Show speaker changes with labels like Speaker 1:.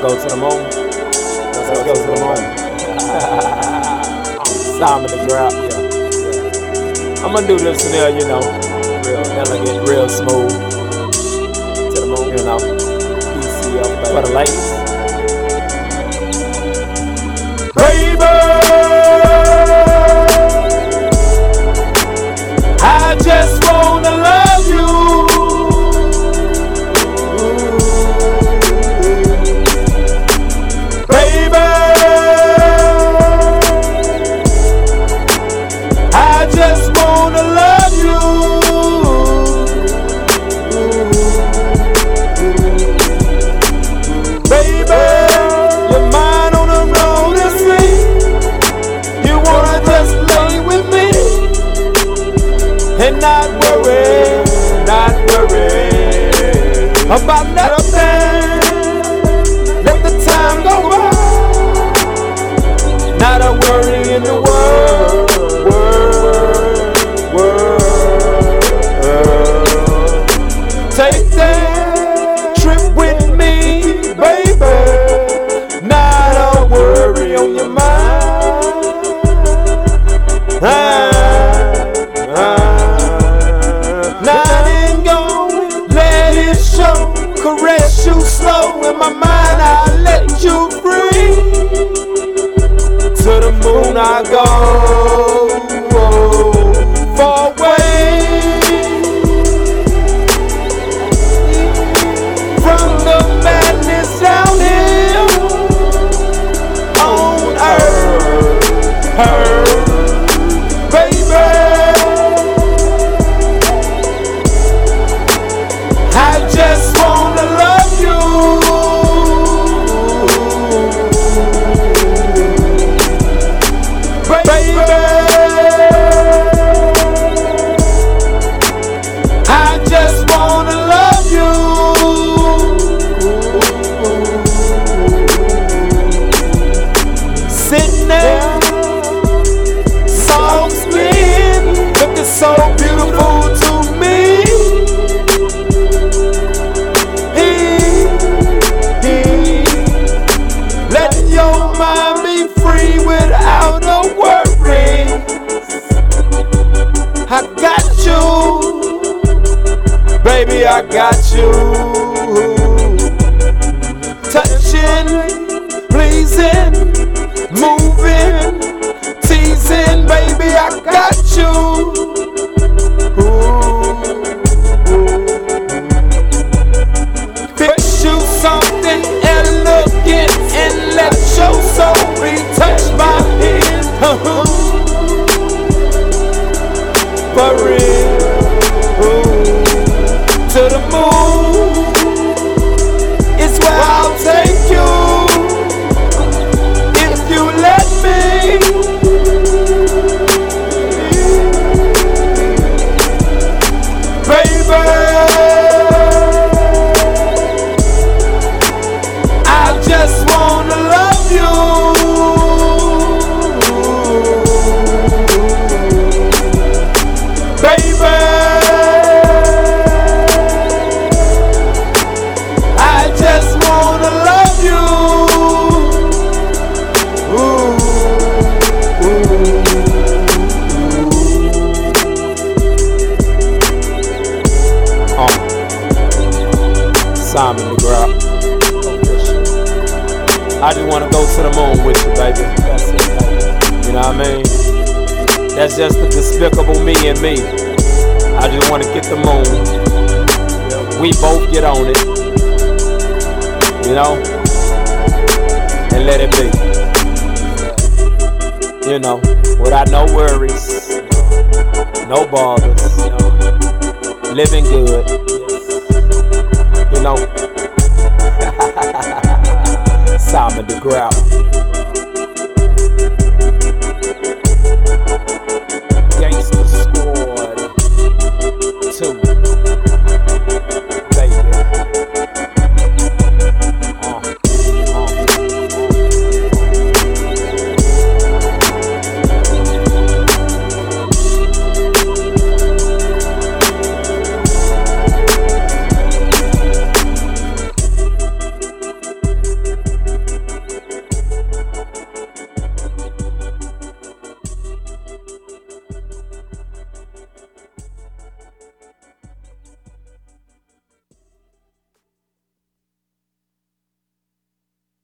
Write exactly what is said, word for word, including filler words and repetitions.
Speaker 1: go to the moon? Let's, Let's go, go to the moon. Simon the Grout, yeah. yeah. I'm gonna do this in there, you know, real elegant, real smooth. To the moon, you know. D C L, baby. For the ladies. Baby, I just wanna love you. Baby, I just wanna love you. Baby, you're mine on the road to sleep. You wanna just lay with me and not worry, not worry about nothing. Let the time go by. Not a worry in the world, world, world. Take that trip with me, baby. Not a worry on your mind. Ah, ah. Not in going, let it show. Caress you slow. In my mind, I'll let you free. To the moon I go, far away from the madness down here on earth, earth, baby. I just wanna love you. Sitting there, soft skin, looking so beautiful to me. He, he, letting your mind be free without a worry. I got you, baby, I got you. Touching, pleasing, moving, teasing, baby, I got you. Ooh, ooh. Fix you something elegant and let your soul be touched by it. For real. Ooh. To the moon is where I'll take you. Simon the Grout. I just wanna go to the moon with you, baby. That's it, baby. You know what I mean? That's just the despicable me and me. I just wanna get the moon. We both get on it. You know? And let it be. You know, without no worries, no bothers, living good. You know, Simon the Grout.